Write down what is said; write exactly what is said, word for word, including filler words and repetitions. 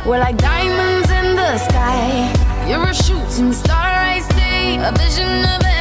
We're like diamonds in the sky. You're a shooting star, I see. A vision of